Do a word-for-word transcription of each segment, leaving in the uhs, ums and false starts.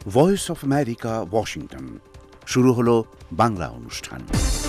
Voice of America, Washington. শুরু হলো বাংলা অনুষ্ঠান।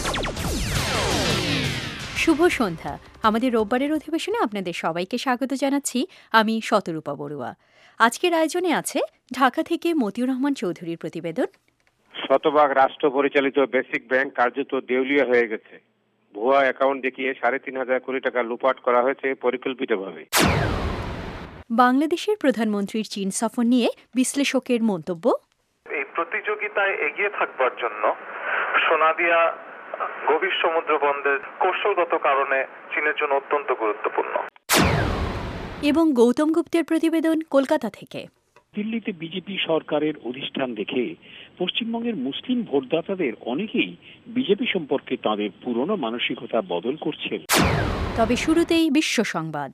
শুভ সন্ধ্যা। আমাদের রোববারের অধিবেশনে আপনাদের সবাইকে স্বাগত জানাচ্ছি। আমি শতরূপা বড়ুয়া। আজকের আয়োজনে আছে ঢাকা থেকে মতিউর রহমান চৌধুরীর প্রতিবেদন। শতভাগ রাষ্ট্র পরিচালিত বেসিক ব্যাংক কার্যত দেউলিয়া হয়ে গেছে। ভুয়া অ্যাকাউন্ট দেখিয়ে সাড়ে তিন হাজার কোটি টাকা লুপাট করা হয়েছে পরিকল্পিতভাবে। বাংলাদেশের প্রধানমন্ত্রীর চীন সফর নিয়ে বিশ্লেষকের মন্তব্য। এই প্রতিযোগিতায় এগিয়ে থাকবার জন্য সোনাদিয়া গভীর সমুদ্র বন্দর কৌশলগত কারণে চীনের জন্য অত্যন্ত গুরুত্বপূর্ণ। এবং গৌতম গুপ্তের প্রতিবেদন কলকাতা থেকে। দিল্লিতে বিজেপি সরকারের অধিষ্ঠান দেখে পশ্চিমবঙ্গের মুসলিম ভোটদাতাদের অনেকেই বিজেপি সম্পর্কে তাদের পুরনো মানসিকতা বদল করছেন। তবে শুরুতেই বিশ্ব সংবাদ।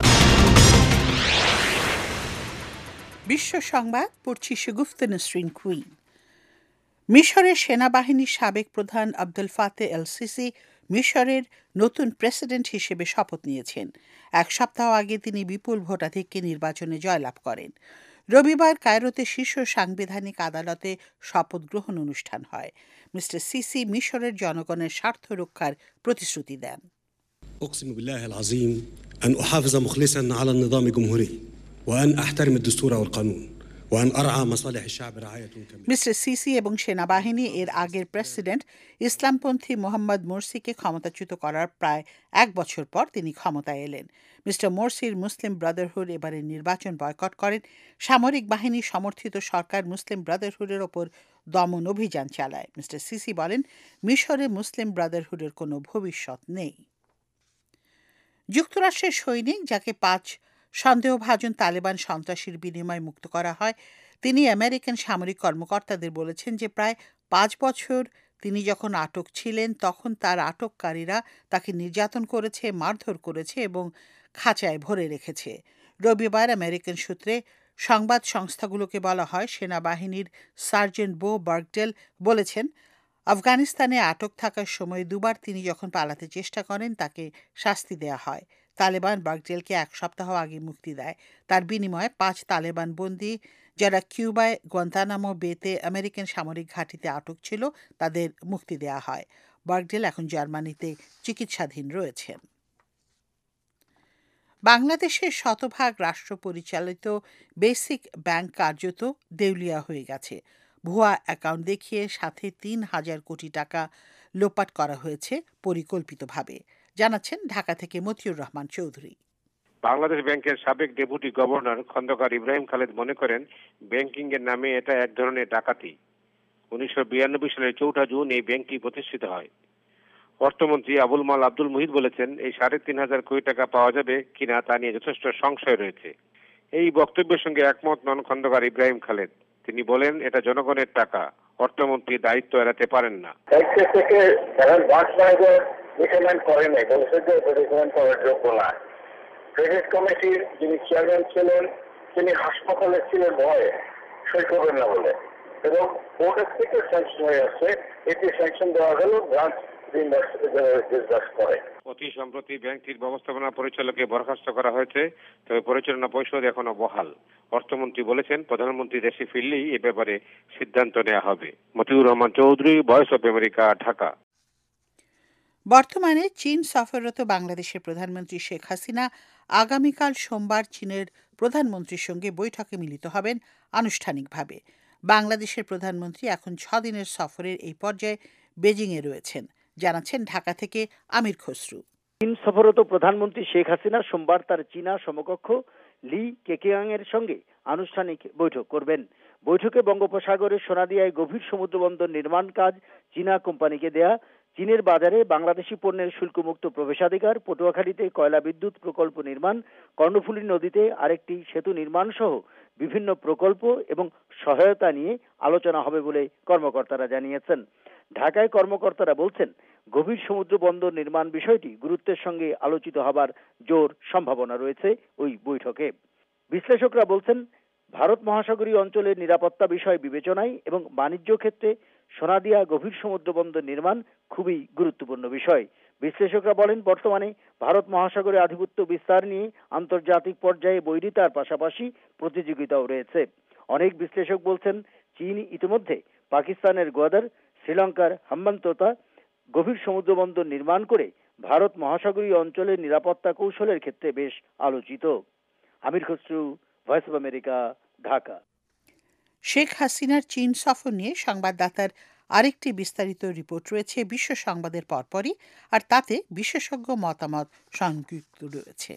বিশ্ব সংবাদ পড়ছি শগুফতা নসরিন কুইন। মিশরের সেনাবাহিনীর সাবেক প্রধান আব্দুল ফাতে এল সিসি মিশরের নতুন প্রেসিডেন্ট হিসেবে শপথ নিয়েছেন। এক সপ্তাহ আগে তিনি বিপুল ভোটাধিক্যে নির্বাচনে জয়লাভ করেন। রবিবার কায়রোতে শীর্ষ সাংবিধানিক আদালতে শপথ গ্রহণ অনুষ্ঠান হয়। মিস্টার সিসি মিশরের জনগণের স্বার্থ রক্ষার প্রতিশ্রুতি দেন। أقسم بالله العظيم أن أحافظ مخلصا على النظام الجمهوري وأن أحترم الدستور والقانون وأن أرعى مصالح الشعب رعاية كاملة. মিস্টার সিসি এবং সেনাবাহিনী এর আগের প্রেসিডেন্ট ইসলামপন্থী মোহাম্মদ মোরসিকে ক্ষমতাচ্যুত করার প্রায় এক বছর পর তিনি ক্ষমতায় এলেন। মিস্টার মোরসির মুসলিম ব্রাদারহুড এবারে নির্বাচন বয়কট করেন। সামরিক বাহিনী সমর্থিত সরকার মুসলিম ব্রাদারহুডের ওপর দমন অভিযান চালায়। মিস্টার সিসি বলেন, মিশরে মুসলিম ব্রাদারহুডের কোনো ভবিষ্যৎ নেই। যুক্তরাষ্ট্রের সৈনিক, যাকে পাঁচ সন্দেহভাজন তালেবান সন্ত্রাসীর বিনিময়ে মুক্ত করা হয়, তিনি আমেরিকান সামরিক কর্মকর্তাদের বলেছেন যে প্রায় পাঁচ বছর তিনি যখন আটক ছিলেন তখন তার আটককারীরা তাকে নির্যাতন করেছে, মারধর করেছে এবং খাঁচায় ভরে রেখেছে। রবিবার আমেরিকান সূত্রে সংবাদ সংস্থাগুলোকে বলা হয়, সেনাবাহিনীর সার্জেন্ট বো বার্গডেল বলেছেন, আফগানিস্তানে আটক থাকার সময় দুবার তিনি যখন পালাতে চেষ্টা করেন তাকে শাস্তি দেয়া হয়। তালেবান বার্গডেলকে এক সপ্তাহ আগে মুক্তি দেয়। তার বিনিময়ে পাঁচ তালেবান বন্দী, যারা কিউবায় গোয়ান্তানামো বেতে আমেরিকান সামরিক ঘাঁটিতে আটক ছিল, তাদের মুক্তি দেয়া হয়। বার্গডেল এখন জার্মানিতে চিকিৎসাধীন রয়েছেন। বাংলাদেশের শতভাগ রাষ্ট্র পরিচালিত বেসিক ব্যাংক কার্যত দেউলিয়া হয়ে গেছে। ভুয়া অ্যাকাউন্ট দেখিয়ে সাথে তিন হাজার কোটি টাকা লোপাট করা হয়েছে পরিকল্পিতভাবে, জানাচ্ছেন ঢাকা থেকে মতিউর রহমান চৌধুরী। বাংলাদেশ ব্যাংকের সাবেক ডেপুটি গভর্নর খন্দকার ইব্রাহিম খালেদ মনে করেন, ব্যাংকিং এর নামে এটা এক ধরনের ডাকাতি। উনিশশো বিরানব্বই সালের চৌঠা জুন এই ব্যাংকটি প্রতিষ্ঠিত হয়। অর্থমন্ত্রী আবুল মাল আব্দুল মুহিত বলেছেন, এই সাড়ে তিন হাজার কোটি টাকা পাওয়া যাবে কিনা তা নিয়ে যথেষ্ট সংশয় রয়েছে। এই বক্তব্যের সঙ্গে একমত নন খন্দকার ইব্রাহিম খালেদ। তিনি বলেন, এটা জনগণের টাকা, অর্থমন্ত্রী দায়িত্ব এড়াতে পারেন না। ক্রেডিট কমিটির যিনি চেয়ারম্যান ছিলেন তিনি হাসপাতালে ছিলেন ভয়ে সই করবেন না বলে, এবং বোর্ডের থেকে স্যাংশন হয়ে আসছে। এটি স্যাংশন দেওয়া গেল ব্রাঞ্চ করে। অতি সম্প্রতি ব্যাংকটির ব্যবস্থাপনা পরিচালককে বরখাস্ত করা হয়েছে, তবে পরিচালনা পরিষদ এখনো বহাল। অর্থমন্ত্রী বলেছেন, প্রধানমন্ত্রী দেশে ফিরলেই এ ব্যাপারে সিদ্ধান্ত নেওয়া হবে। Motiur Rahman Chowdhury, Voice of America, Dhaka. বর্তমানে চীন সফররত বাংলাদেশের প্রধানমন্ত্রী শেখ হাসিনা আগামীকাল সোমবার চীনের প্রধানমন্ত্রীর সঙ্গে বৈঠকে মিলিত হবেন আনুষ্ঠানিকভাবে। বাংলাদেশের প্রধানমন্ত্রী এখন ছ দিনের সফরের এই পর্যায়ে বেজিংয়ে রয়েছেন, জানাচ্ছেন ঢাকা থেকে আমির খসরু। চীন সফররত প্রধানমন্ত্রী শেখ হাসিনা সোমবার তার চীনা সমকক্ষ লি কেকিয়াং এর সঙ্গে আনুষ্ঠানিক বৈঠক করবেন। বৈঠকে বঙ্গোপসাগরের সোনাদিয়ায় গভীর সমুদ্রবন্দর নির্মাণ কাজ চীনা কোম্পানিকে দেয়া, চীনের বাজারে বাংলাদেশি পণ্যের শুল্কমুক্ত প্রবেশাধিকার, পটুয়াখালীতে কয়লা বিদ্যুৎ প্রকল্প নির্মাণ, কর্ণফুলী নদীতে আরেকটি সেতু নির্মাণ সহ বিভিন্ন প্রকল্প এবং সহায়তা নিয়ে আলোচনা হবে বলে কর্মকর্তারা জানিয়েছেন। ঢাকায় কর্মকর্তারা বলছেন, গভীর সমুদ্র বন্দর নির্মাণ বিষয়টি গুরুত্বের সঙ্গে আলোচিত হবার জোর সম্ভাবনা রয়েছে ওই বৈঠকে। বিশ্লেষকরা বলছেন, ভারত মহাসাগরীয় অঞ্চলের নিরাপত্তা বিষয় বিবেচনায় এবং বাণিজ্য ক্ষেত্রে সোনাদিয়া গভীর সমুদ্র বন্দর নির্মাণ খুবই গুরুত্বপূর্ণ বিষয়। বিশ্লেষকরা বলেন, বর্তমানে ভারত মহাসাগরে আধিপত্য বিস্তার নিয়ে আন্তর্জাতিক পর্যায়ে বৈরিতার পাশাপাশি প্রতিযোগিতাও রয়েছে। অনেক বিশ্লেষক বলছেন, চীন ইতিমধ্যে পাকিস্তানের গোয়াদার, শ্রীলঙ্কার হাম্বান্তোতা গভীর সমুদ্রবন্দর নির্মাণ করে ভারত মহাসাগরীয় অঞ্চলের নিরাপত্তা কৌশলের ক্ষেত্রে বেশ আলোচিত। Amir Khasru, Voice of America, Dhaka. Sheikh হাসিনার চীন সফর নিয়ে সংবাদদাতার আরেকটি বিস্তারিত রিপোর্ট রয়েছে বিশ্ব সংবাদের পরপরই, আর তাতে বিশেষজ্ঞ মতামত সংযুক্ত রয়েছে।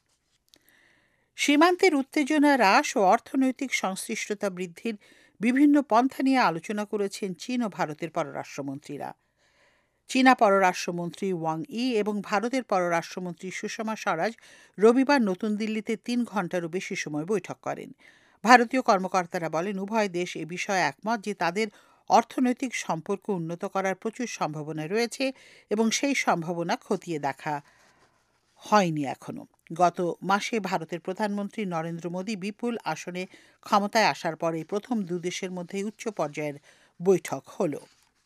সীমান্তের উত্তেজনা হ্রাস ও অর্থনৈতিক সংশ্লিষ্টতা বৃদ্ধির বিভিন্ন পন্থা নিয়ে আলোচনা করেছেন চীন ও ভারতের পররাষ্ট্রমন্ত্রীরা। চীনা পররাষ্ট্রমন্ত্রী ওয়াং ই এবং ভারতের পররাষ্ট্রমন্ত্রী সুষমা স্বরাজ রবিবার নতুন দিল্লিতে তিন ঘণ্টারও বেশি সময় বৈঠক করেন। ভারতীয় কর্মকর্তারা বলেন, উভয় দেশ এ বিষয়ে একমত যে তাদের অর্থনৈতিক সম্পর্ক উন্নত করার প্রচুর সম্ভাবনা রয়েছে এবং সেই সম্ভাবনা খতিয়ে দেখা হয়নি এখনো। গত মাসে ভারতের প্রধানমন্ত্রী নরেন্দ্র মোদী বিপুল আসনে ক্ষমতায় আসার পরে প্রথম দুদেশের মধ্যে উচ্চ পর্যায়ের বৈঠক হলো।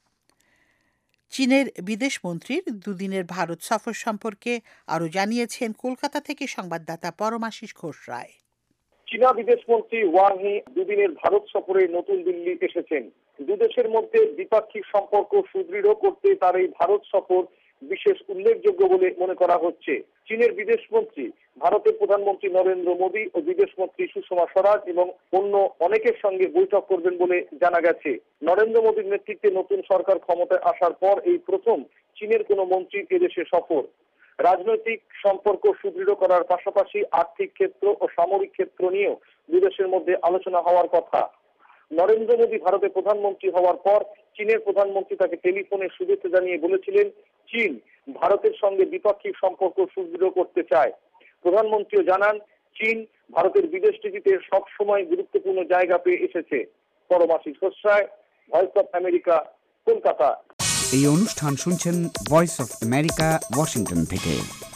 চীনের বিদেশমন্ত্রীর দুদিনের ভারত সফর সম্পর্কে আরও জানিয়েছেন কলকাতা থেকে সংবাদদাতা পরমাশিস ঘোষ রায়। চীনা বিদেশমন্ত্রী ওয়াং হি দুদিনের ভারত সফরে নতুন দিল্লি এসেছেন। দুদেশের মধ্যে দ্বিপাক্ষিক সম্পর্ক সুদৃঢ় করতে তার এই ভারত সফর বিশেষ উল্লেখযোগ্য বলে মনে করা হচ্ছে। চীনের বিদেশমন্ত্রী ভারতের প্রধানমন্ত্রী নরেন্দ্র মোদী ও বিদেশমন্ত্রী সুষমা স্বরাজ এবং অন্য অনেকের সঙ্গে বৈঠক করবেন বলে জানা গেছে। নরেন্দ্র মোদীর নেতৃত্বে নতুন সরকার ক্ষমতায় আসার পর এই প্রথম চীনের কোনো মন্ত্রীর এদেশে সফর। রাজনৈতিক সম্পর্ক সুদৃঢ় করার পাশাপাশি আর্থিক ক্ষেত্র ও সামরিক ক্ষেত্র নিয়েও দুদেশের মধ্যে আলোচনা হওয়ার কথা। নরেন্দ্র মোদী ভারতের প্রধানমন্ত্রী হওয়ার পর চীনের প্রধানমন্ত্রী তাকে টেলিফোনে শুভেচ্ছা জানিয়ে বলেছিলেন, চীন ভারতের সঙ্গে দ্বিপাক্ষিক সম্পর্ক সুদৃঢ় করতে চায়। প্রধানমন্ত্রীও জানান, চীন ভারতের বিদেশ নীতিতে সবসময় গুরুত্বপূর্ণ জায়গা পেয়ে এসেছে। Paramashis Ghosh Roy, Voice of America, Kolkata. এই অনুষ্ঠান শুনছেন ভয়েস অফ আমেরিকা, ওয়াশিংটন থেকে।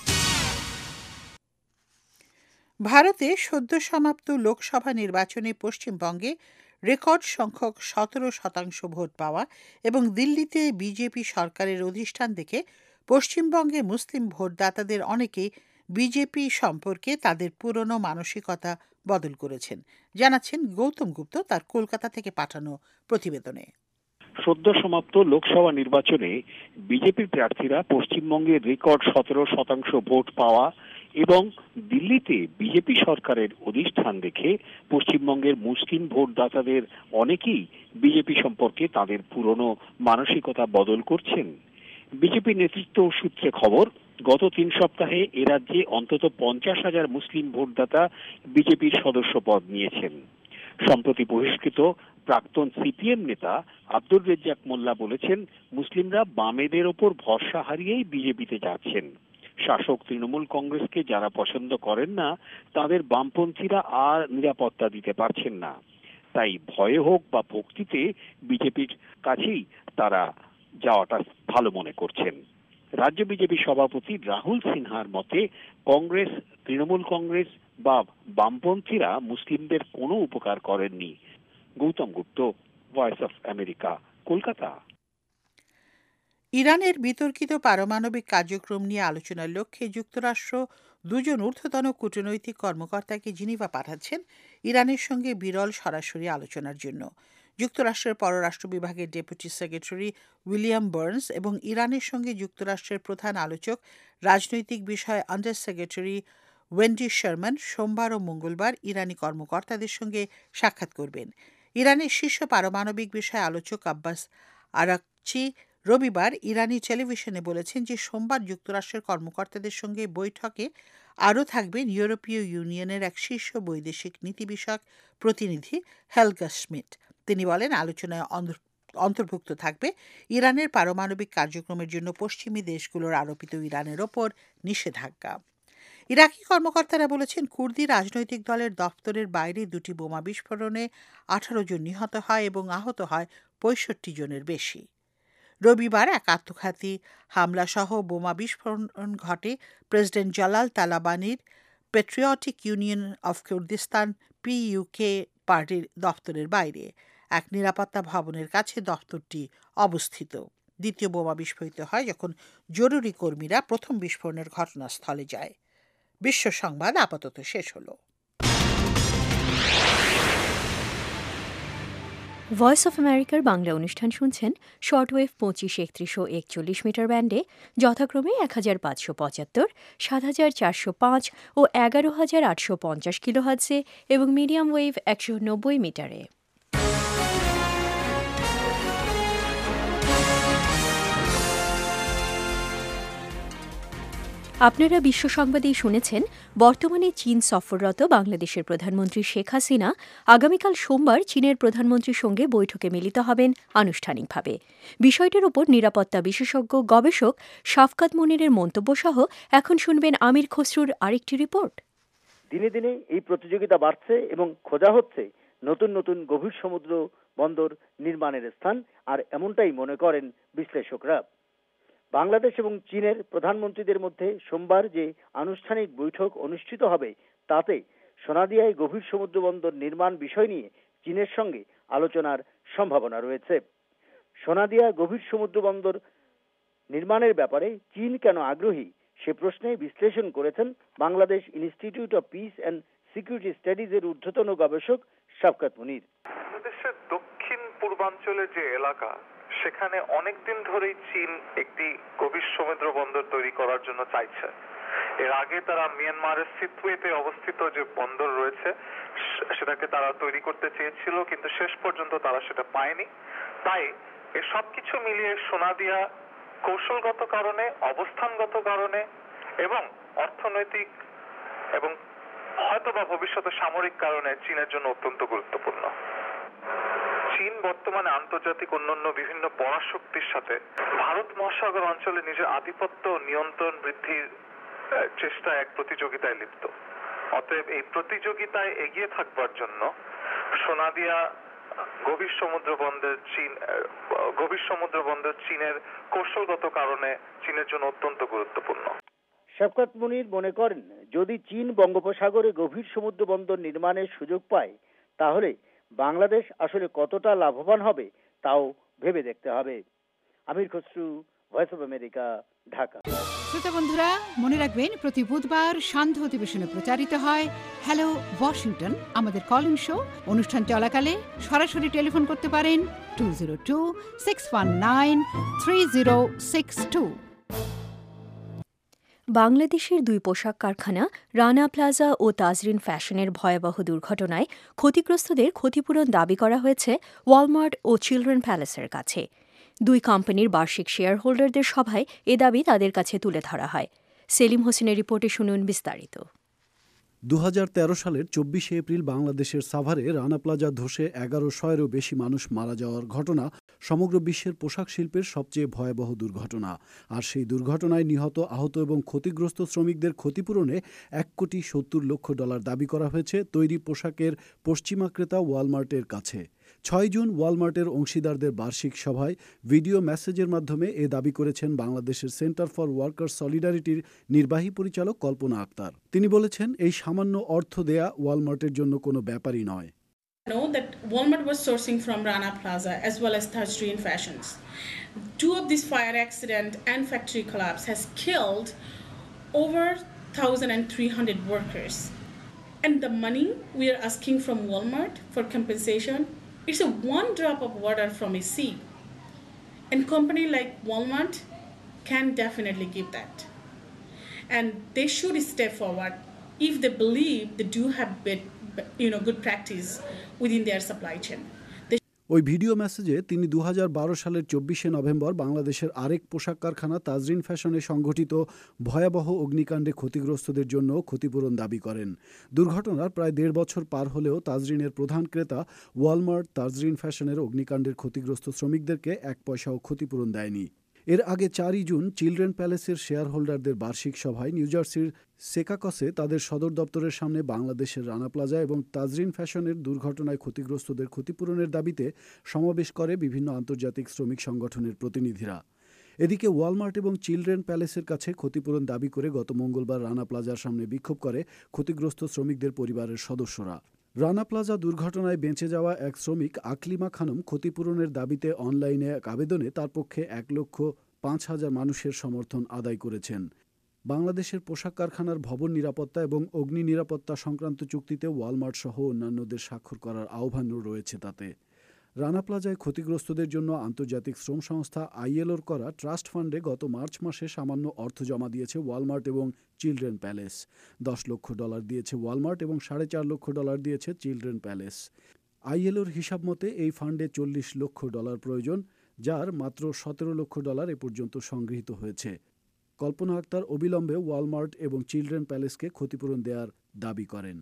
ভারতে সদ্য সমাপ্ত লোকসভা নির্বাচনে পশ্চিমবঙ্গে রেকর্ড সংখ্যক সতেরো শতাংশ ভোট পাওয়া এবং দিল্লিতে বিজেপি সরকারের অধিষ্ঠান দেখে পশ্চিমবঙ্গে মুসলিম ভোটদাতাদের অনেকেই বিজেপি সম্পর্কে তাদের পুরনো মানসিকতা বদল করেছেন, জানাচ্ছেন গৌতম গুপ্ত তার কলকাতা থেকে পাঠানো প্রতিবেদনে। সদ্য সমাপ্ত লোকসভা নির্বাচনে বিজেপির প্রার্থীরা পশ্চিমবঙ্গে রেকর্ড সতেরো শতাংশ ভোট পাওয়া এবং দিল্লিতে বিজেপি সরকারের অধিষ্ঠান দেখে পশ্চিমবঙ্গের মুসলিম ভোটদাতাদের অনেকেই বিজেপি সম্পর্কে তাদের পুরনো মানসিকতা বদল করছেন। বিজেপি নেতৃত্ব সূত্রে খবর, গত তিন সপ্তাহে এ রাজ্যে অন্তত পঞ্চাশ হাজার মুসলিম ভোটদাতা বিজেপির সদস্য পদ নিয়েছেন। সম্প্রতি বহিষ্কৃত প্রাক্তন সিপিএম নেতা আব্দুর রেজ্জাক মোল্লা বলেছেন, মুসলিমরা বামেদের ওপর ভরসা হারিয়েই বিজেপিতে যাচ্ছেন। শাসক তৃণমূল কংগ্রেসকে যারা পছন্দ করেন না, তাদের বামপন্থীরা আর নিরাপত্তা দিতে পারছেন না। তাই ভয়ে হোক বা ভক্তিতে বিজেপির কাছেই তারা যাওয়াটা ভালো মনে করছেন। রাজ্য বিজেপি সভাপতি রাহুল সিনহার মতে, কংগ্রেস, তৃণমূল কংগ্রেস বা বামপন্থীরা মুসলিমদের কোনো উপকার করেননি। Gautam Gupta, Voice of America, Kolkata. ইরানের বিতর্কিত পারমাণবিক কার্যক্রম নিয়ে আলোচনার লক্ষ্যে যুক্তরাষ্ট্র দুজন ঊর্ধ্বতন কূটনৈতিক কর্মকর্তাকে জিনিভা পাঠাচ্ছেন ইরানের সঙ্গে বিরল সরাসরি আলোচনার জন্য। যুক্তরাষ্ট্রের পররাষ্ট্র বিভাগের ডেপুটি সেক্রেটারি উইলিয়াম বার্নস এবং ইরানের সঙ্গে যুক্তরাষ্ট্রের প্রধান আলোচক রাজনৈতিক বিষয় আন্ডার সেক্রেটারি ওয়েন্ডি শারমান সোমবার ও মঙ্গলবার ইরানি কর্মকর্তাদের সঙ্গে সাক্ষাৎ করবেন। ইরানের শীর্ষ পারমাণবিক বিষয় আলোচক আব্বাস আরাকচি রবিবার ইরানি টেলিভিশনে বলেছেন যে সোমবার যুক্তরাষ্ট্রের কর্মকর্তাদের সঙ্গে বৈঠকে আরও থাকবেন ইউরোপীয় ইউনিয়নের এক শীর্ষ বৈদেশিক নীতি বিষয়ক প্রতিনিধি হেলগা স্মিট। তিনি বলেন, আলোচনায় অন্তর্ভুক্ত থাকবে ইরানের পারমাণবিক কার্যক্রমের জন্য পশ্চিমী দেশগুলোর আরোপিত ইরানের ওপর নিষেধাজ্ঞা। ইরাকি কর্মকর্তারা বলেছেন, কুর্দি রাজনৈতিক দলের দপ্তরের বাইরে দুটি বোমা বিস্ফোরণে আঠারো জন নিহত হয় এবং আহত হয় পঁয়ষট্টি জনের বেশি। রবিবার এক আত্মঘাতী হামলাসহ বোমা বিস্ফোরণ ঘটে প্রেসিডেন্ট জালাল তালাবানির Patriotic Union of Kurdistan PUK পার্টির দপ্তরের বাইরে এক নিরাপত্তা ভবনের কাছে দপ্তরটি অবস্থিত। দ্বিতীয় বোমা বিস্ফোরিত হয় যখন জরুরি কর্মীরা প্রথম বিস্ফোরণের ঘটনাস্থলে যায়। বিশ্ব সংবাদ আপাতত শেষ হলো। ভয়েস অফ আমেরিকার বাংলা অনুষ্ঠান শুনছেন শর্টওয়েভ পঁচিশ একত্রিশ ও একচল্লিশ মিটার ব্যান্ডে যথাক্রমে এক হাজার পাঁচশো পঁচাত্তর সাত হাজার চারশো পাঁচ ও এগারো হাজার আটশো পঞ্চাশ কিলোহার্টজে এবং মিডিয়াম ওয়েভ একশো নব্বই মিটারে। আপনারা বিশ্ব সংবাদেই শুনেছেন বর্তমানে চীন সফররত বাংলাদেশের প্রধানমন্ত্রী শেখ হাসিনা আগামীকাল সোমবার চীনের প্রধানমন্ত্রীর সঙ্গে বৈঠকে মিলিত হবেন আনুষ্ঠানিকভাবে। বিষয়টির ওপর নিরাপত্তা বিশেষজ্ঞ গবেষক শাফকাত মনিরের মন্তব্য সহ এখন শুনবেন আমির খসরুর আরেকটি রিপোর্ট। দিনে দিনে এই প্রতিযোগিতা বাড়ছে এবং খোঁজা হচ্ছে নতুন নতুন গভীর সমুদ্র বন্দর নির্মাণের স্থান, আর এমনটাই মনে করেন বিশ্লেষকরা। বাংলাদেশ এবং চীনের প্রধানমন্ত্রীদের মধ্যে সোমবার যে আনুষ্ঠানিক বৈঠক অনুষ্ঠিত হবে তাতে সোনাদিয়ায় গভীর সমুদ্র বন্দর নির্মাণ বিষয় নিয়ে চীনের সঙ্গে আলোচনার সম্ভাবনা রয়েছে। সোনাদিয়া গভীর সমুদ্র বন্দর নির্মাণের ব্যাপারে চীন কেন আগ্রহী সে প্রশ্নে বিশ্লেষণ করেছেন Bangladesh Institute of Peace and Security স্টাডিজের ঊর্ধ্বতন গবেষক শাফকাত মনির। দেশের দক্ষিণ পূর্বাঞ্চলে যে এলাকা, সেখানে অনেকদিন ধরেই চীন একটি গভীর সমুদ্র বন্দর তৈরি করার জন্য চাইছে। এর আগে তারা মিয়ানমারের সিতুয়েতে অবস্থিত যে বন্দর রয়েছে সেটাকে তারা তৈরি করতে চেয়েছিল, কিন্তু শেষ পর্যন্ত তারা সেটা পায়নি। তাই এ সবকিছু মিলিয়ে সোনাদিয়া কৌশলগত কারণে, অবস্থানগত কারণে এবং অর্থনৈতিক এবং হয়তোবা ভবিষ্যতে সামরিক কারণে চীনের জন্য অত্যন্ত গুরুত্বপূর্ণ। চীন বর্তমানে আন্তর্জাতিক অন্যান্য বিভিন্ন পরাশক্তির সাথে ভারত মহাসাগর অঞ্চলে নিজের আধিপত্য নিয়ন্ত্রণ বৃদ্ধির চেষ্টায় এক প্রতিযোগিতায় লিপ্ত। অতএব এই প্রতিযোগিতায় এগিয়ে থাকবার জন্য সোনাদিয়া গভীর সমুদ্র বন্দর চীন গভীর সমুদ্র বন্দর চীনের কৌশলগত কারণে চীনের জন্য অত্যন্ত গুরুত্বপূর্ণ। শাফকাত মনির মনে করেন, যদি চীন বঙ্গোপসাগরে গভীর সমুদ্র বন্দর নির্মাণের সুযোগ পায় তাহলে বাংলাদেশ আসলে কতটা লাভবান হবে তাও ভেবে দেখতে হবে। Amir Khasru, Voice of America, Dhaka. শ্রোতা বন্ধুরা, মনে রাখবেন প্রতি বুধবার সান্ধ্য অধিবেশনে প্রচারিত হয় হ্যালো ওয়াশিংটন, আমাদের কল ইন শো। অনুষ্ঠান চলাকালে সরাসরি টেলিফোন করতে পারেন two zero two six one nine three zero six two. বাংলাদেশের দুই পোশাক কারখানা রানা প্লাজা ও তাজরিন ফ্যাশনের ভয়াবহ দুর্ঘটনায় ক্ষতিগ্রস্তদের ক্ষতিপূরণ দাবি করা হয়েছে ওয়ালমার্ট ও চিলড্রেন প্যালেসের কাছে। দুই কোম্পানির বার্ষিক শেয়ার হোল্ডারদের সভায় এ দাবি তাদের কাছে তুলে ধরা হয়। সেলিম হোসেনের রিপোর্টে শুনুন বিস্তারিত। দু হাজার তেরো সালের চব্বিশে এপ্রিল বাংলাদেশের সাভারে রানা প্লাজা ধসে এগারোশয়েরও বেশি মানুষ মারা যাওয়ার ঘটনা সমগ্র বিশ্বের পোশাক শিল্পের সবচেয়ে ভয়াবহ দুর্ঘটনা। আর সেই দুর্ঘটনায় নিহত, আহত এবং ক্ষতিগ্রস্ত শ্রমিকদের ক্ষতিপূরণে এক কোটি সত্তর লক্ষ ডলার দাবি করা হয়েছে তৈরি পোশাকের পশ্চিমা ক্রেতা ওয়ালমার্টের কাছে। ছয় জুন ওয়ালমার্টের অংশীদারদের বার্ষিক সভায় ভিডিও মেসেজের মাধ্যমে এ দাবি করেছেন বাংলাদেশের সেন্টার ফর ওয়ার্কার সলিডারিটির নির্বাহী পরিচালক কল্পনা আক্তার। তিনি বলেছেন, এই সামান্য অর্থ দেয়া ওয়ালমার্টের জন্য কোনো ব্যাপারই নয়। know that Walmart was sourcing from Rana Plaza as well as Tajreen Fashions. Two of these fire accident and factory collapse has killed over one thousand three hundred workers. And the money we are asking from Walmart for compensation, it's a one drop of water from a sea. And company like Walmart can definitely give that. And they should step forward if they believe they do have bit, you know, good practice within their supply chain. ওই video মেসেজে তিনি দু হাজার বারো সালের চব্বিশে November বাংলাদেশের আরেক পোশাক কারখানা তাজরিন ফ্যাশনে সংঘটিত ভয়াবহ অগ্নিকাণ্ডে ক্ষতিগ্রস্তদের জন্য ক্ষতিপূরণ দাবি করেন। দুর্ঘটনার প্রায় দেড় বছর পার হলেও তাজরিনের প্রধান ক্রেতা ওয়ালমার্ট তাজরিন ফ্যাশনের অগ্নিকাণ্ডের ক্ষতিগ্রস্ত শ্রমিকদেরকে এক পয়সাও ক্ষতিপূরণ দেয়নি। এর আগে চারই জুন চিলড্রেন প্যালেসের শেয়ার হোল্ডারদের বার্ষিক সভায় নিউজার্সির সেকাকসে তাদের সদর দপ্তরের সামনে বাংলাদেশের রানা প্লাজা এবং তাজরিন ফ্যাশনের দুর্ঘটনায় ক্ষতিগ্রস্তদের ক্ষতিপূরণের দাবিতে সমাবেশ করে বিভিন্ন আন্তর্জাতিক শ্রমিক সংগঠনের প্রতিনিধিরা। এদিকে ওয়ালমার্ট এবং চিলড্রেন প্যালেসের কাছে ক্ষতিপূরণ দাবি করে গত মঙ্গলবার রানা প্লাজার সামনে বিক্ষোভ করে ক্ষতিগ্রস্ত শ্রমিকদের পরিবারের সদস্যরা। রানা প্লাজা দুর্ঘটনায় বেঁচে যাওয়া এক শ্রমিক আকলিমা খানম ক্ষতিপূরণের দাবিতে অনলাইনে এক আবেদনে তার পক্ষে এক লক্ষ পাঁচ হাজার মানুষের সমর্থন আদায় করেছেন। বাংলাদেশের পোশাক কারখানার ভবন নিরাপত্তা এবং অগ্নি নিরাপত্তা সংক্রান্ত চুক্তিতে ওয়ালমার্ট সহ অন্যান্যদের স্বাক্ষর করার আহ্বানও রয়েছে তাতে। রানা প্লাজায় ক্ষতিগ্রস্তদের জন্য আন্তর্জাতিক শ্রম সংস্থা আইএলওর করা ট্রাস্ট ফান্ডে গত মার্চ মাসে সামান্য অর্থ জমা দিয়েছে ওয়ালমার্ট এবং চিলড্রেন প্যালেস। দশ লক্ষ ডলার দিয়েছে ওয়ালমার্ট এবং সাড়ে চার লক্ষ ডলার দিয়েছে চিলড্রেন প্যালেস। আইএলওর হিসাব মতে এই ফান্ডে চল্লিশ লক্ষ ডলার প্রয়োজন, যার মাত্র সতেরো লক্ষ ডলার এ পর্যন্ত সংগৃহীত হয়েছে। কল্পনা আক্তার অবিলম্বে ওয়ালমার্ট এবং চিলড্রেন প্যালেসকে ক্ষতিপূরণ দেওয়ার দাবি করেন।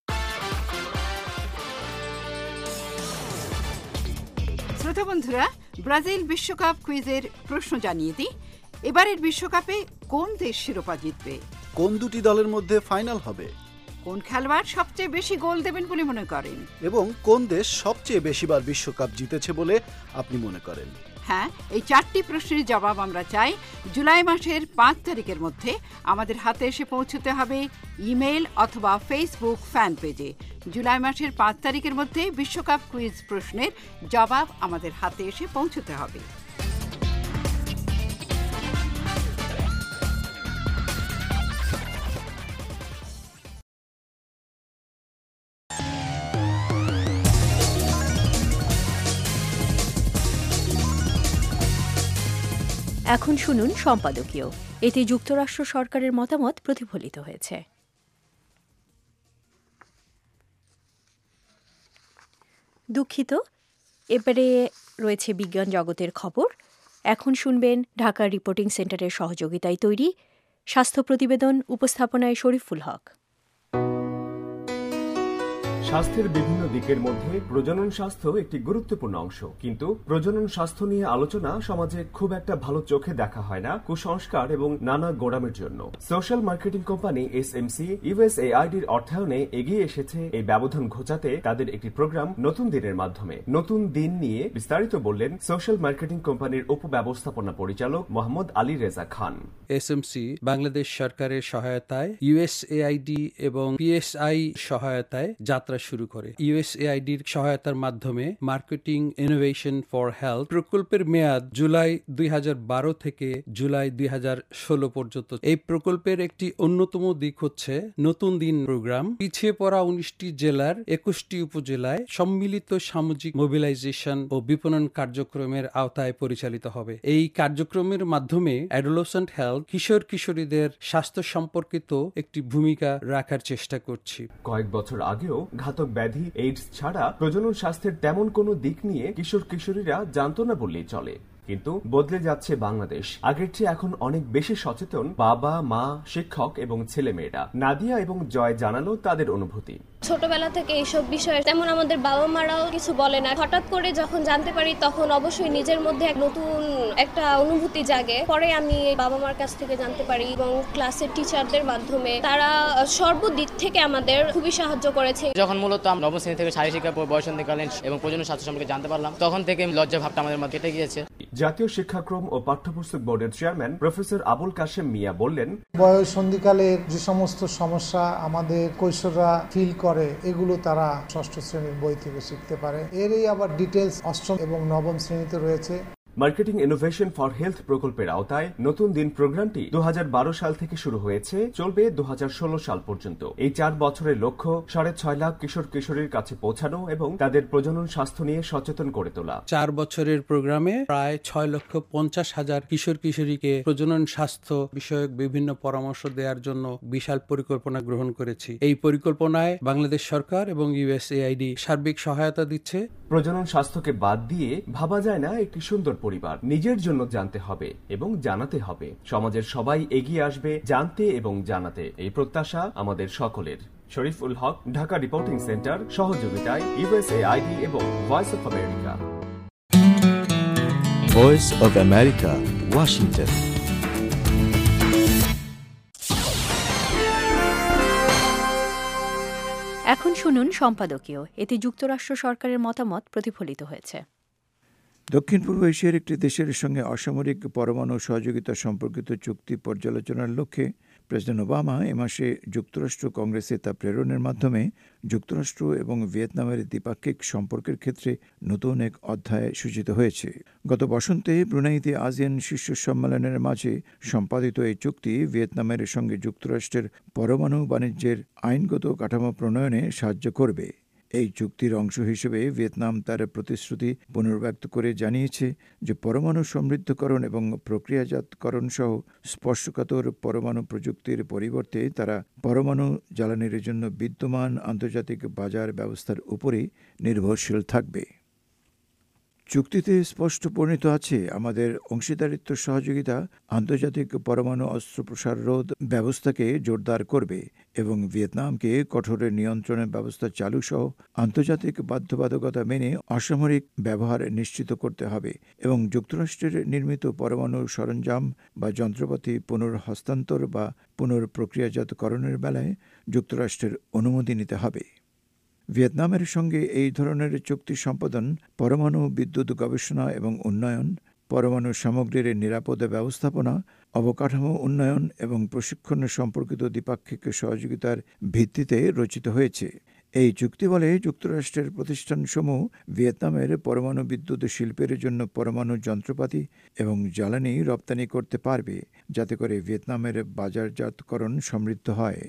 শ্রোতা বন্ধুরা, ব্রাজিল বিশ্বকাপ কুইজের প্রশ্ন জানিয়ে দিই। এবারের বিশ্বকাপে কোন দেশ শিরোপা জিতবে? কোন দুটি দলের মধ্যে ফাইনাল হবে? কোন খেলোয়াড় সবচেয়ে বেশি গোল দেবেন বলে মনে করেন? এবং কোন দেশ সবচেয়ে বেশিবার বিশ্বকাপ জিতেছে বলে আপনি মনে করেন? হ্যাঁ, এই চারটি প্রশ্নের জবাব আমরা চাই জুলাই মাসের পাঁচ তারিখের মধ্যে। আমাদের হাতে এসে পৌঁছতে হবে ইমেল অথবা ফেসবুক ফ্যান পেজে। জুলাই মাসের পাঁচ তারিখের মধ্যে বিশ্বকাপ কুইজ প্রশ্নের জবাব আমাদের হাতে এসে পৌঁছতে হবে। এখন শুনুন সম্পাদকীয়। এতে যুক্তরাষ্ট্র সরকারের মতামত প্রতিফলিত হয়েছে। দুঃখিত, এবারে রয়েছে বিজ্ঞান জগতের খবর। এখন শুনবেন ঢাকা রিপোর্টিং সেন্টারের সহযোগিতায় তৈরি স্বাস্থ্য প্রতিবেদন, উপস্থাপনায় শরীফুল হক। স্বাস্থ্যের বিভিন্ন দিকের মধ্যে প্রজনন স্বাস্থ্য একটি গুরুত্বপূর্ণ অংশ, কিন্তু প্রজনন স্বাস্থ্য নিয়ে আলোচনা সমাজে খুব একটা ভালো চোখে দেখা হয় না কুসংস্কার এবং নানা গোড়ামের জন্য। সোশ্যাল মার্কেটিং কোম্পানি এসএমসি ইউএসএআইডির অর্থায়নে এগিয়ে এসেছে এই ব্যবধান ঘোচাতে তাদের একটি প্রোগ্রাম নতুন দিনের মাধ্যমে। নতুন দিন নিয়ে বিস্তারিত বললেন সোশ্যাল মার্কেটিং কোম্পানির উপব্যবস্থাপনা পরিচালক মোহাম্মদ আলী রেজা খান। এসএমসি বাংলাদেশ সরকারের সহায়তায় ইউএসএআইডি এবং পিএসআই সহায়তায় যাত্রা শুরু করে। ইউএসএআইডির সহায়তার মাধ্যমে মার্কেটিং ইনোভেশন ফর হেলথ প্রকল্পের মেয়াদ জুলাই দুই হাজার বারো থেকে জুলাই দুই হাজার ষোলো পর্যন্ত। এই প্রকল্পের একটি অন্যতম দিক হচ্ছে নতুন দিন প্রোগ্রাম। পিছিয়ে পড়া উনিশটি জেলার একুশটি উপজেলায় সম্মিলিত সামাজিক মোবিলাইজেশন ও বিপণন কার্যক্রমের আওতায় পরিচালিত হবে। এই কার্যক্রমের মাধ্যমে অ্যাডোলেসেন্ট হেলথ কিশোর কিশোরীদের স্বাস্থ্য সম্পর্কিত একটি ভূমিকা রাখার চেষ্টা করছি। কয়েক বছর আগেও ঘাতক ব্যাধি এইডস ছাড়া প্রজনন স্বাস্থ্যের তেমন কোনো দিক নিয়ে কিশোর কিশোরীরা জানতো না বললেই চলে। কিন্তু বদলে যাচ্ছে বাংলাদেশ। আগের চেয়ে এখন অনেক বেশি সচেতন বাবা, মা, শিক্ষক এবং ছেলেমেয়েরা। নাদিয়া এবং জয় জানালো তাদের অনুভূতি। ছোটবেলা থেকে এইসব বিষয়ে তেমন আমাদের বাবা মারাও কিছু বলে না। হঠাৎ করে যখন জানতে পারি তখন অবশ্যই নিজের মধ্যে এক নতুন একটা অনুভূতি জাগে। পরে আমি বাবা মার কাছ থেকে জানতে পারি এবং ক্লাসের টিচারদের মাধ্যমে। তারা সর্বদিক থেকে আমাদের খুবই সাহায্য করেছে। যখন মূলত আমরা নবম শ্রেণী থেকে শারীরিক শিক্ষা বয়সন্ধিকালীন এবং প্রজনন স্বাস্থ্য সম্পর্কে জানতে পারলাম, তখন থেকে লজ্জা ভাবটা আমাদের মধ্যে কেটে গিয়েছে। জাতীয় শিক্ষাক্রম ও পাঠ্যপুস্তক বোর্ডের চেয়ারম্যান প্রফেসর আবুল কাশেম মিয়া বললেন, বয়সন্ধিকালের যে সমস্ত সমস্যা আমাদের কৈশোররা ফিল করে, এগুলো তারা ষষ্ঠ শ্রেণীর বই থেকে শিখতে পারে। এরই আবার ডিটেলস অষ্টম এবং নবম শ্রেণীতে রয়েছে। মার্কেটিং ইনোভেশন ফর হেলথ প্রকল্পের আওতায় নতুন দিন প্রোগ্রামটি দু হাজার বারো সাল থেকে শুরু হয়েছে, চলবে দু হাজার ষোলো সাল পর্যন্ত। এই চার বছরের লক্ষ্য সাড়ে ছয় লাখ কিশোর কিশোরীর কাছে পৌঁছানো এবং তাদের প্রজনন স্বাস্থ্য নিয়ে সচেতন করে তোলা। চার বছরের প্রোগ্রামে প্রায় ছয় লক্ষ পঞ্চাশ হাজার কিশোর কিশোরীকে প্রজনন স্বাস্থ্য বিষয়ক বিভিন্ন পরামর্শ দেওয়ার জন্য বিশাল পরিকল্পনা গ্রহণ করেছি। এই পরিকল্পনায় বাংলাদেশ সরকার এবং ইউএসএআইডি সার্বিক সহায়তা দিচ্ছে। প্রজনন স্বাস্থ্যকে বাদ দিয়ে ভাবা যায় না একটি সুন্দর পরিবার। নিজের জন্য জানতে হবে এবং জানাতে হবে। সমাজের সবাই এগিয়ে আসবে জানতে এবং জানাতে, এই প্রত্যাশা আমাদের সকলের। শরীফুল হক, ঢাকা রিপোর্টিং সেন্টার, সহযোগিতায় ইউএসএআইডি এবং Voice of America. Voice of America, Washington. এখন শুনুন সম্পাদকীয়। এতে যুক্তরাষ্ট্র সরকারের মতামত প্রতিফলিত হয়েছে। দক্ষিণ পূর্ব এশিয়ার একটি দেশের সঙ্গে অসামরিক পরমাণু সহযোগিতা সম্পর্কিত চুক্তি পর্যালোচনার লক্ষ্যে প্রেসিডেন্ট ওবামা এ মাসে যুক্তরাষ্ট্র কংগ্রেসে তা প্রেরণের মাধ্যমে যুক্তরাষ্ট্র এবং ভিয়েতনামের দ্বিপাক্ষিক সম্পর্কের ক্ষেত্রে নতুন এক অধ্যায় সূচিত হয়েছে। গত বসন্তে ব্রুনাইতে আসিয়ান শীর্ষ সম্মেলনের মাঝে সম্পাদিত এই চুক্তি ভিয়েতনামের সঙ্গে যুক্তরাষ্ট্রের পরমাণু বাণিজ্যের আইনগত কাঠামো প্রণয়নে সাহায্য করবে। এই চুক্তির অংশ হিসেবে ভিয়েতনাম তার প্রতিশ্রুতি পুনর্ব্যক্ত করে জানিয়েছে যে পরমাণু সমৃদ্ধকরণ এবং প্রক্রিয়াজাতকরণ সহ স্পর্শকাতর পরমাণু প্রযুক্তির পরিবর্তে তারা পরমাণু জ্বালানির জন্য বিদ্যমান আন্তর্জাতিক বাজার ব্যবস্থার উপরেই নির্ভরশীল থাকবে। চুক্তিতে স্পষ্ট বর্ণিত আছে আমাদের অংশীদারিত্ব সহযোগিতা আন্তর্জাতিক পরমাণু অস্ত্র প্রসার রোধ ব্যবস্থাকে জোরদার করবে এবং ভিয়েতনামকে কঠোর নিয়ন্ত্রণের ব্যবস্থা চালু সহ আন্তর্জাতিক বাধ্যবাধকতা মেনে অসামরিক ব্যবহার নিশ্চিত করতে হবে এবং যুক্তরাষ্ট্রের নির্মিত পরমাণু সরঞ্জাম বা যন্ত্রপাতি পুনর্হস্তান্তর বা পুনঃপ্রক্রিয়াজাতকরণের বেলায় যুক্তরাষ্ট্রের অনুমতি নিতে হবে। ভিয়েতনামের সঙ্গে এই ধরনের চুক্তি সম্পাদন পরমাণু বিদ্যুৎ গবেষণা এবং উন্নয়ন, পরমাণু সামগ্রীর নিরাপদ ব্যবস্থাপনা, অবকাঠামো উন্নয়ন এবং প্রশিক্ষণ সম্পর্কিত দ্বিপাক্ষিক সহযোগিতার ভিত্তিতে রচিত হয়েছে। এই চুক্তি বলে যুক্তরাষ্ট্রের প্রতিষ্ঠানসমূহ ভিয়েতনামের পরমাণু বিদ্যুৎ শিল্পের জন্য পরমাণু যন্ত্রপাতি এবং জ্বালানি রপ্তানি করতে পারবে, যাতে করে ভিয়েতনামের বাজারজাতকরণ সমৃদ্ধ হয়।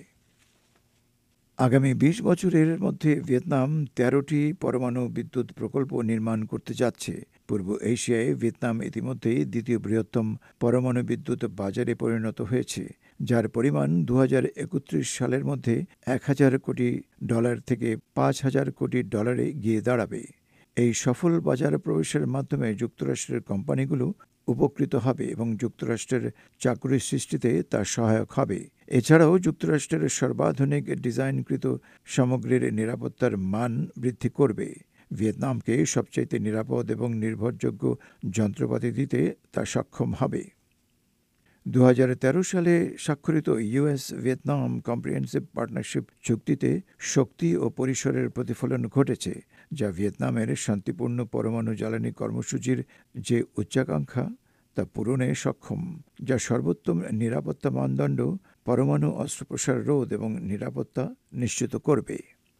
আগামী বিশ বছরের মধ্যে ভিয়েতনাম তেরোটি পরমাণু বিদ্যুৎ প্রকল্প নির্মাণ করতে যাচ্ছে। পূর্ব এশিয়ায় ভিয়েতনাম ইতিমধ্যেই দ্বিতীয় বৃহত্তম পরমাণু বিদ্যুৎ বাজারে পরিণত হয়েছে, যার পরিমাণ দু হাজার একত্রিশ সালের মধ্যে এক হাজার কোটি ডলার থেকে পাঁচ হাজার কোটি ডলারে গিয়ে দাঁড়াবে। এই সফল বাজার প্রবেশের মাধ্যমে যুক্তরাষ্ট্রের কোম্পানিগুলো উপকৃত হবে এবং যুক্তরাষ্ট্রের চাকরি সৃষ্টিতে তা সহায়ক হবে। এছাড়াও যুক্তরাষ্ট্রের সর্বাধুনিক ডিজাইনকৃত সামগ্রীর নিরাপত্তার মান বৃদ্ধি করবে। ভিয়েতনামকে সবচাইতে নিরাপদ এবং নির্ভরযোগ্য যন্ত্রপাতি দিতে তা সক্ষম হবে। দু হাজার তেরো সালে স্বাক্ষরিত ইউএস ভিয়েতনাম কম্প্রিহেনসিভ পার্টনারশিপ চুক্তিতে শক্তি ও পরিসরের প্রতিফলন ঘটেছে, যা ভিয়েতনামের শান্তিপূর্ণ পরমাণু জ্বালানি কর্মসূচির যে উচ্চাকাঙ্ক্ষা তা পূরণে সক্ষম, যা সর্বোত্তম নিরাপত্তা মানদণ্ড, পরমাণু অস্ত্র প্রসার রোধ এবং নিরাপত্তা নিশ্চিত করবে।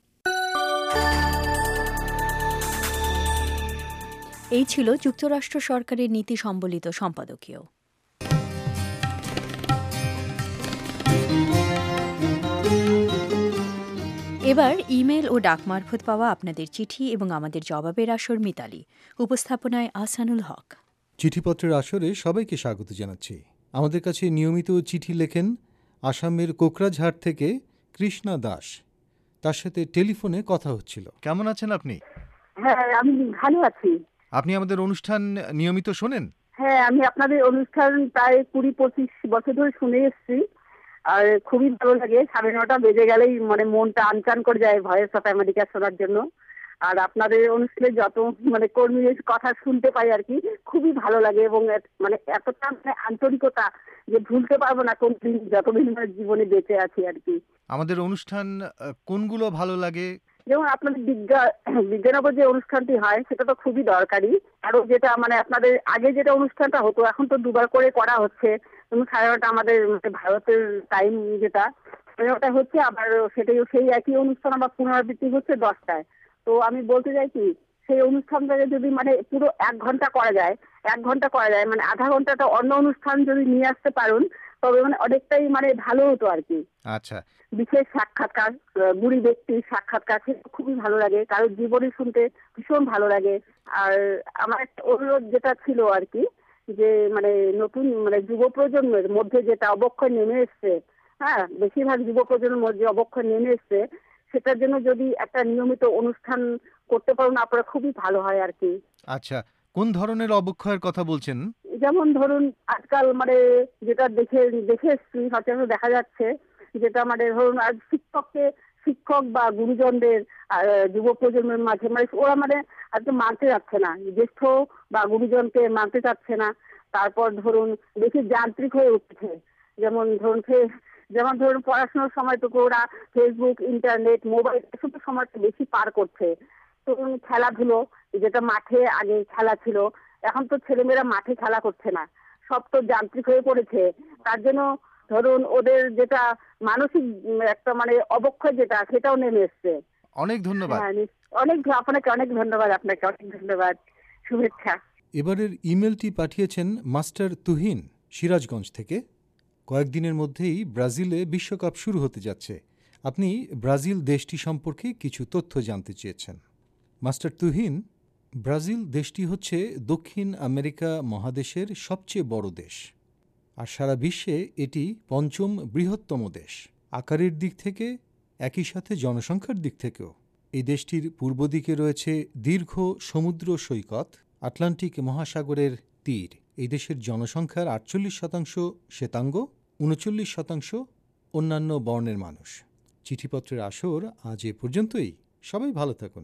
এই ছিল যুক্তরাষ্ট্র সরকারের নীতি সম্বলিত সম্পাদকীয়। এবার ইমেল ও ডাক মারফত পাওয়া আপনাদের চিঠি এবং আমাদের জবাবের আসর মিতালি, উপস্থাপনায় আহসানুল হক। চিঠিপত্রের আসরে সবাইকে স্বাগত জানাচ্ছি। আমাদের কাছে নিয়মিত চিঠি লেখেন আসামের কোকরাঝাড় থেকে কৃষ্ণা দাস। তার সাথে টেলিফোনে কথা হচ্ছিল। কেমন আছেন আপনি? হ্যাঁ, আমি ভালো আছি। আপনি আমাদের অনুষ্ঠান নিয়মিত শোনেন? হ্যাঁ, আমি আপনাদের অনুষ্ঠান প্রায় কুড়ি পঁচিশ বছর ধরে শুনে এসেছি, আর খুবই ভালো লাগে। সাড়ে নটা বেজে গেলেই মানে মনটা আনচান করে যায় ভয়েস অফ আমেরিকা শোনার জন্য। আর আপনাদের অনুষ্ঠানে যত মানে কর্মীর কথা শুনতে পাই আর কি, খুবই ভালো লাগে এবং মানে এতটা মানে আন্তরিকতা যে ভুলতে পারবো না কোনদিন, যতদিন মানে জীবনে বেঁচে আছি আর কি। আমাদের অনুষ্ঠান কোনগুলো ভালো লাগে? যেমন আপনাদের বিজ্ঞান বিজ্ঞানগর যে অনুষ্ঠানটি হয় সেটা তো খুবই দরকারি। আরো যেটা মানে আপনাদের আগে যেটা অনুষ্ঠানটা হতো, এখন তো দুবার করে করা হচ্ছে। সাড়ে নটা আমাদের ভারতের টাইম যেটা সাড়ে নটা হচ্ছে, আবার সেটাই সেই একই অনুষ্ঠান আবার পুনরাবৃত্তি হচ্ছে দশটায়। তো আমি বলতে চাই কি, সেই অনুষ্ঠানটাকে যদি মানে পুরো এক ঘন্টা করা যায়, এক ঘন্টা করা যায় মানে আধা ঘন্টাটা অন্য অনুষ্ঠান যদি নিয়ে আসতে পারুন, তবে মানে অনেকটাই মানে ভালো হতো আর কি। আচ্ছা, বিশেষ সাক্ষাৎকার, বুড়ি ব্যক্তির সাক্ষাৎকার খুবই ভালো লাগে, কারোর জীবনী শুনতে ভীষণ ভালো লাগে। আর আমার একটা অনুরোধ যেটা ছিল আর কি, যে মানে নতুন মানে যুব প্রজন্মের মধ্যে যেটা অবক্ষয় নেমে এসছে, হ্যাঁ বেশিরভাগ যুব প্রজন্মের মধ্যে অবক্ষয় নেমে এসছে, সেটার জন্য যদি একটা নিয়মিত অনুষ্ঠান করতে পারুন আপনারা খুবই ভালো হয় আর কি। আচ্ছা, কোন ধরনের অবক্ষয়ের কথা বলছেন? যেমন ধরুন আজকাল মানে যেটা দেখে দেখে এসছি সচরাচর দেখা যাচ্ছে, যেটা মানে ধরুন আর শিক্ষককে শিক্ষক বা গুরুজনদের যুব প্রজন্মের মাঝে মানে ওরা মানে আজকে মানতে যাচ্ছে না, জ্যেষ্ঠ বা গুরুজনকে মানতে চাচ্ছে না। তারপর ধরুন বেশি যান্ত্রিক হয়ে উঠছে, যেমন ধরুন যেমন ধরুন পড়াশোনার সময়টুকু ওরা ফেসবুক, ইন্টারনেট, মোবাইল এসব সময়টা বেশি পার করছে। ধরুন খেলাধুলো, যেটা মাঠে আগে খেলা ছিল, এখন তো ছেলেমেয়েরা মাঠে খেলা করছে না, সব তো যান্ত্রিক হয়ে পড়েছে। তার জন্য ধরুন ওদের যেটা মানসিক একটা মানে অবক্ষয় যেটা, সেটাও নেমে এসছে। অনেক ধন্যবাদ। অনেক আপনাকে অনেক ধন্যবাদ, আপনাকে অনেক ধন্যবাদ, শুভেচ্ছা। এবারের ইমেলটি পাঠিয়েছেন মাস্টার তুহিন সিরাজগঞ্জ থেকে। কয়েকদিনের মধ্যেই ব্রাজিলে বিশ্বকাপ শুরু হতে যাচ্ছে। আপনি ব্রাজিল দেশটি সম্পর্কে কিছু তথ্য জানতে চেয়েছেন। মাস্টার তুহিন, ব্রাজিল দেশটি হচ্ছে দক্ষিণ আমেরিকা মহাদেশের সবচেয়ে বড় দেশ, আর সারা বিশ্বে এটি পঞ্চম বৃহত্তম দেশ। আকারের দিক থেকে, একই সাথে জনসংখ্যার দিক থেকেও এই দেশটির পূর্ব দিকে রয়েছে দীর্ঘ সমুদ্র সৈকত, আটলান্টিক মহাসাগরের তীর। এই দেশের জনসংখ্যার আটচল্লিশ শতাংশ শ্বেতাঙ্গ, উনচল্লিশ শতাংশ অন্যান্য বর্ণের মানুষ। চিঠিপত্রের আসর আজ এ পর্যন্তই। সবাই ভালো থাকুন।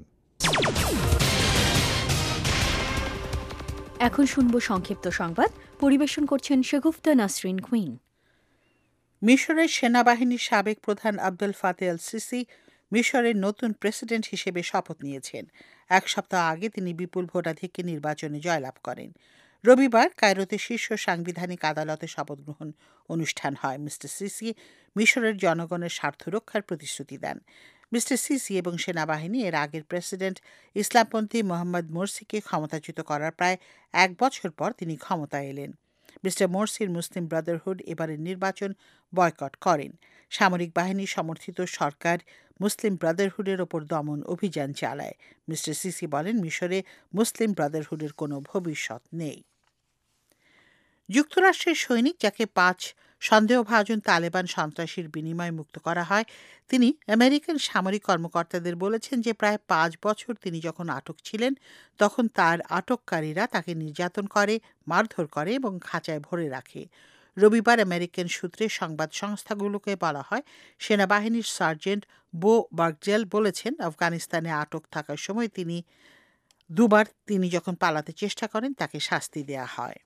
এখন শুনব সংক্ষিপ্ত সংবাদ। পরিবেশন করছেন শেগুফতা নাসরিন কুইন। মিশরের সেনাবাহিনীর সাবেক প্রধান আব্দুল ফাতে আল সিসি মিশরের নতুন প্রেসিডেন্ট হিসেবে শপথ নিয়েছেন। এক সপ্তাহ আগে তিনি বিপুল ভোটাধিক্যে নির্বাচনে জয়লাভ করেন। রবিবার কায়রোতে শীর্ষ সাংবিধানিক আদালতে শপথ গ্রহণ অনুষ্ঠান হয়। মিস্টার সিসি মিশরের জনগণের স্বার্থ রক্ষার প্রতিশ্রুতি দেন। মিস্টার সিসি এবং সেনাবাহিনী এর আগের প্রেসিডেন্ট ইসলামপন্থী মোহাম্মদ মোরসিকে ক্ষমতাচ্যুত করার প্রায় এক বছর পর তিনি ক্ষমতায় এলেন। মিস্টার মোরসির মুসলিম ব্রাদারহুড এবারের নির্বাচন বয়কট করেন। সামরিক বাহিনী সমর্থিত সরকার মুসলিম ব্রাদারহুডের ওপর দমন অভিযান চালায়। মিস্টার সিসি বলেন, মিশরে মুসলিম ব্রাদারহুডের কোনো ভবিষ্যৎ নেই। যুক্তরাষ্ট্রের সৈনিক, যাকে পাঁচ সন্দেহভাজন তালেবান সন্ত্রাসীর বিনিময়ে মুক্ত করা হয়, তিনি আমেরিকান সামরিক কর্মকর্তাদের বলেছেন যে প্রায় পাঁচ বছর তিনি যখন আটক ছিলেন তখন তার আটককারীরা তাকে নির্যাতন করে, মারধর করে এবং খাঁচায় ভরে রাখে। রবিবার আমেরিকান সূত্রে সংবাদ সংস্থাগুলোকে বলা হয়, সেনাবাহিনীর সার্জেন্ট বো বার্গজেল বলেছেন, আফগানিস্তানে আটক থাকার সময় তিনি দুবার তিনি যখন পালাতে চেষ্টা করেন তাকে শাস্তি দেয়া হয়।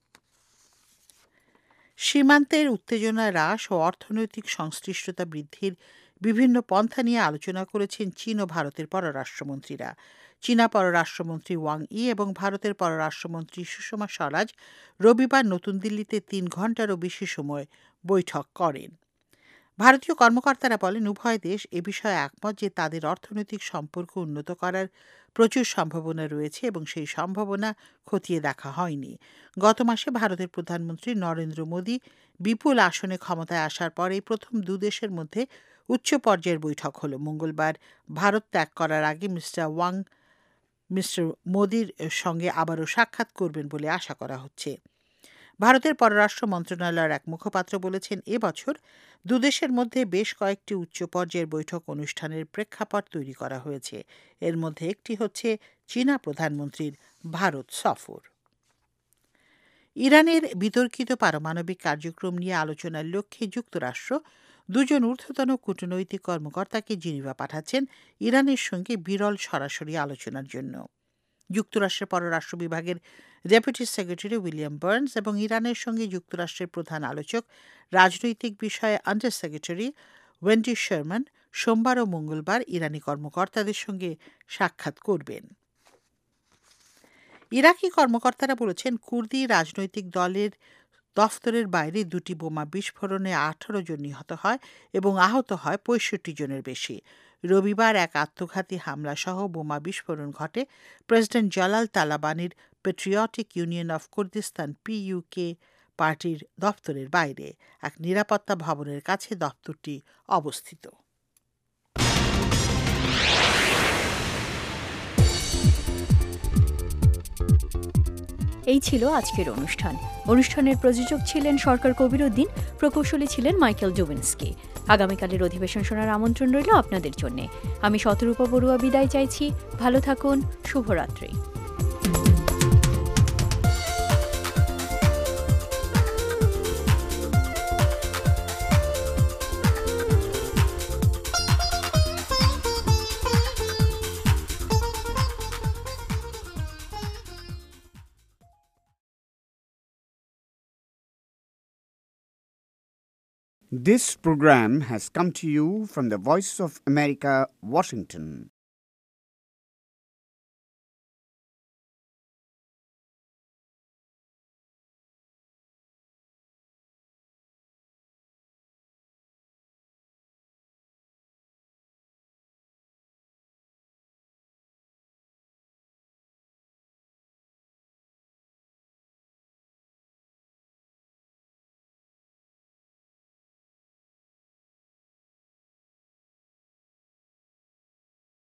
সীমান্তের উত্তেজনা হ্রাস ও অর্থনৈতিক সংশ্লিষ্টতা বৃদ্ধির বিভিন্ন পন্থা নিয়ে আলোচনা করেছেন চীন ও ভারতের পররাষ্ট্রমন্ত্রীরা। চীনা পররাষ্ট্রমন্ত্রী ওয়াং ই এবং ভারতের পররাষ্ট্রমন্ত্রী সুষমা স্বরাজ রবিবার নতুন দিল্লিতে তিন ঘণ্টারও বেশি সময় বৈঠক করেন। ভারতীয় কর্মকর্তারা বলেন, উভয় দেশ এ বিষয়ে একমত যে তাদের অর্থনৈতিক সম্পর্ক উন্নত করার প্রচুর সম্ভাবনা রয়েছে এবং সেই সম্ভাবনা খতিয়ে দেখা হয়নি। গত মাসে ভারতের প্রধানমন্ত্রী নরেন্দ্র মোদী বিপুল আসনে ক্ষমতায় আসার পর এই প্রথম দু দেশের মধ্যে উচ্চ পর্যায়ের বৈঠক হল। মঙ্গলবার ভারত ত্যাগ করার আগে মিস্টার ওয়াং মিস্টার মোদীর সঙ্গে আবারও সাক্ষাৎ করবেন বলে আশা করা হচ্ছে। ভারতের পররাষ্ট্র মন্ত্রণালয়ের এক মুখপাত্র বলেছেন, এবছর দুদেশের মধ্যে বেশ কয়েকটি উচ্চ পর্যায়ের বৈঠক অনুষ্ঠানের প্রেক্ষাপট তৈরি করা হয়েছে। এর মধ্যে একটি হচ্ছে চীনা প্রধানমন্ত্রীর ভারত সফর। ইরানের বিতর্কিত পারমাণবিক কার্যক্রম নিয়ে আলোচনার লক্ষ্যে যুক্তরাষ্ট্র দুজন ঊর্ধ্বতন কূটনৈতিক কর্মকর্তাকে জিনিভা পাঠাচ্ছেন ইরানের সঙ্গে বিরল সরাসরি আলোচনার জন্য। যুক্তরাষ্ট্রের পররাষ্ট্র বিভাগের ডেপুটি সেক্রেটারি উইলিয়াম বার্নস এবং ইরানের সঙ্গে যুক্তরাষ্ট্রের প্রধান আলোচক রাজনৈতিক বিষয়ে আন্ডার সেক্রেটারি ওয়েন্ডি শারমান সোমবার ও মঙ্গলবার ইরানি কর্মকর্তাদের সঙ্গে সাক্ষাৎ করবেন। ইরাকি কর্মকর্তারা বলেছেন, কুর্দি রাজনৈতিক দলের দফতরের বাইরে দুটি বোমা বিস্ফোরণে আঠারো জন নিহত হয় এবং আহত হয় পঁয়ষট্টি জনের বেশি। রবিবার এক আত্মঘাতী হামলাসহ বোমা বিস্ফোরণ ঘটে প্রেসিডেন্ট জালাল তালাবানির Patriotic Union of Kurdistan PUK পার্টির দফতরের বাইরে এক নিরাপত্তা ভবনের কাছে দফতরটি অবস্থিত। এই ছিল আজকের অনুষ্ঠান। অনুষ্ঠানের প্রযোজক ছিলেন সরকার কবিরউদ্দিন, প্রকৌশলী ছিলেন মাইকেল ডুবিন্সকি। আগামীকালের অধিবেশন শোনার আমন্ত্রণ রইল আপনাদের জন্য। আমি শতরূপা বড়ুয়া বিদায় চাইছি। ভালো থাকুন। শুভরাত্রি। This program has come to you from the Voice of America, Washington.